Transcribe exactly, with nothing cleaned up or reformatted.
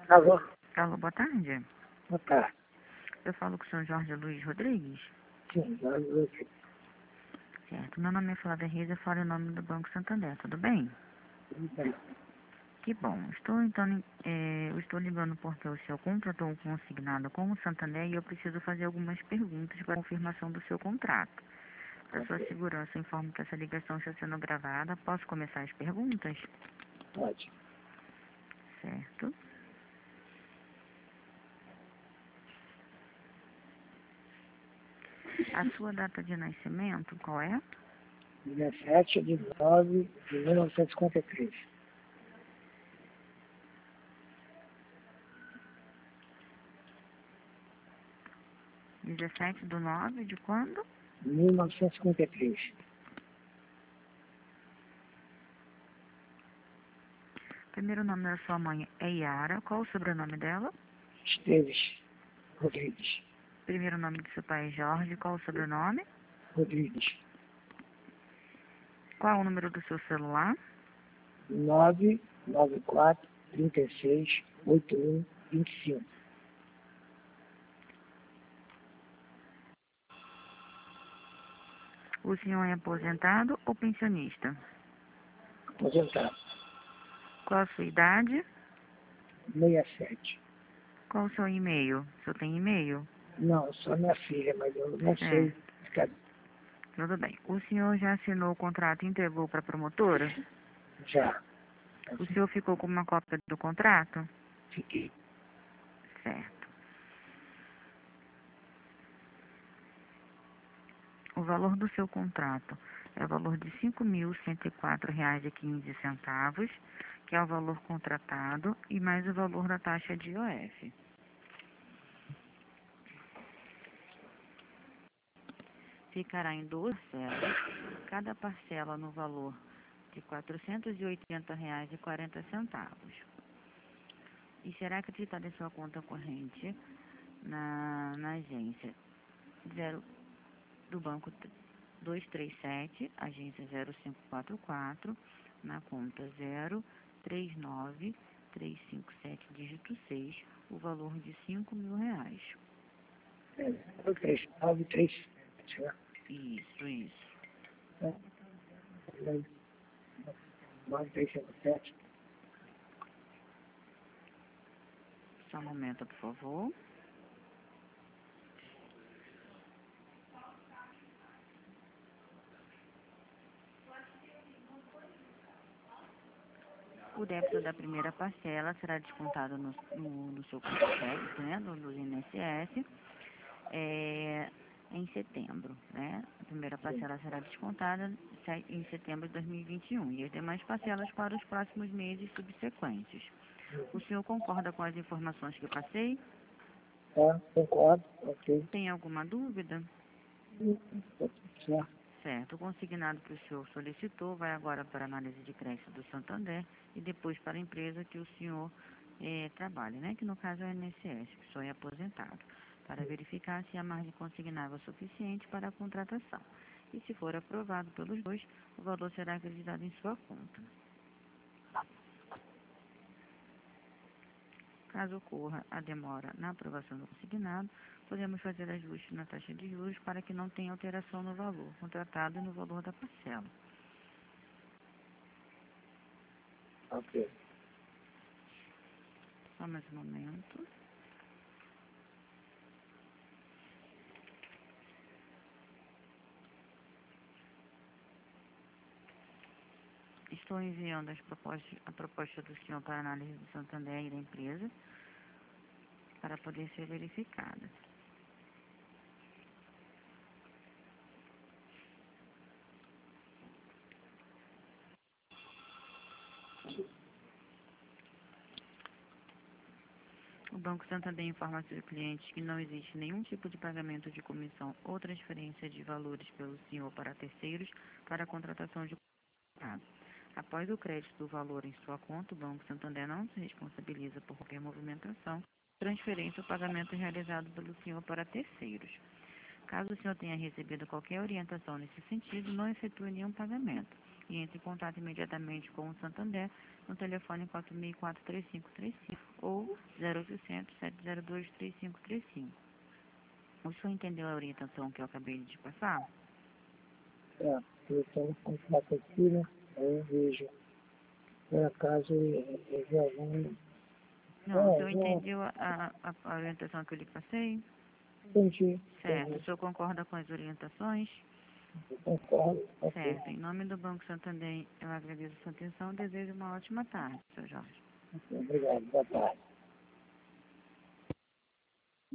Alô? Alô, boa tarde. Boa tarde. Eu falo com o senhor Jorge Luiz Rodrigues. Sim, Jorge. Certo. Meu nome é Flávia Reis, eu falo em nome do Banco Santander, tudo bem? Tudo bem. Que bom. Estou, então, é, eu estou ligando porque o senhor contratou um consignado com o Santander e eu preciso fazer algumas perguntas para confirmação do seu contrato. Para sua segurança, eu informo que essa ligação está sendo gravada. Posso começar as perguntas? Pode. Certo. A sua data de nascimento, qual é? dezessete de nove de mil novecentos e cinquenta e três. dezessete do nove de quando? mil novecentos e cinquenta e três. Primeiro nome da sua mãe é Yara. Qual o sobrenome dela? Esteves Rodrigues. Primeiro nome do seu pai é Jorge. Qual o sobrenome? Rodrigues. Qual o número do seu celular? nove nove quatro, três seis, oito um, dois cinco. O senhor é aposentado ou pensionista? Aposentado. Qual a sua idade? sessenta e sete. Qual o seu e-mail? O senhor tem e-mail? Não, só minha filha, mas eu não sei. Certo. Fica- Tudo bem. O senhor já assinou o contrato e entregou para a promotora? Já. O senhor ficou com uma cópia do contrato? Fiquei. Certo. O valor do seu contrato é o valor de cinco mil cento e quatro reais e quinze centavos, que é o valor contratado, e mais o valor da taxa de I O F. Ficará em duas parcelas, cada parcela no valor de quatrocentos e oitenta reais e quarenta centavos. E será acreditada em sua conta corrente na, na agência zero do Banco duzentos e trinta e sete, agência zero cinco quatro quatro, na conta zero três nove três cinco sete, dígito seis, o valor de cinco mil reais. É, três nove três. Isso, isso. nove três cinco sete. Só um momento, por favor. O débito da primeira parcela será descontado no, no, no seu conta-cheque, né, do, do I N S S, é, em setembro, né? A primeira parcela será descontada em setembro de dois mil e vinte e um e as demais parcelas para os próximos meses subsequentes. O senhor concorda com as informações que eu passei? Tá, concordo, ok. Tem alguma dúvida? Certo. Certo. O consignado que o senhor solicitou vai agora para a análise de crédito do Santander e depois para a empresa que o senhor eh, trabalha, né? Que no caso é o I N S S, que o senhor é aposentado, para verificar se a margem consignável é suficiente para a contratação. E se for aprovado pelos dois, o valor será acreditado em sua conta. Caso ocorra a demora na aprovação do consignado, podemos fazer ajuste na taxa de juros para que não tenha alteração no valor contratado e no valor da parcela. Ok. Só mais um momento. Estou enviando as propostas, a proposta do senhor para análise do Santander e da empresa para poder ser verificada. O Banco Santander informa a seus clientes que não existe nenhum tipo de pagamento de comissão ou transferência de valores pelo senhor para terceiros para a contratação de contrato. Após o crédito do valor em sua conta, o Banco Santander não se responsabiliza por qualquer movimentação, transferência ou pagamento realizado pelo senhor para terceiros. Caso o senhor tenha recebido qualquer orientação nesse sentido, não efetue nenhum pagamento e entre em contato imediatamente com o Santander no telefone quatro seis quatro, três cinco três cinco ou zero oitocentos, sete zero dois, três cinco três cinco. O senhor entendeu a orientação que eu acabei de te passar? É, eu tenho contato aqui, né? Aí eu vejo. Por acaso, eu eu vi algum... Não, o É, senhor já entendeu a, a, a orientação que eu lhe passei? entendi. Certo. O Entendi. senhor concorda com as orientações? Eu concordo. Ok. Certo. Em nome do Banco Santander, eu agradeço a sua atenção e desejo uma ótima tarde, senhor Jorge. Ok, obrigado. Boa tarde.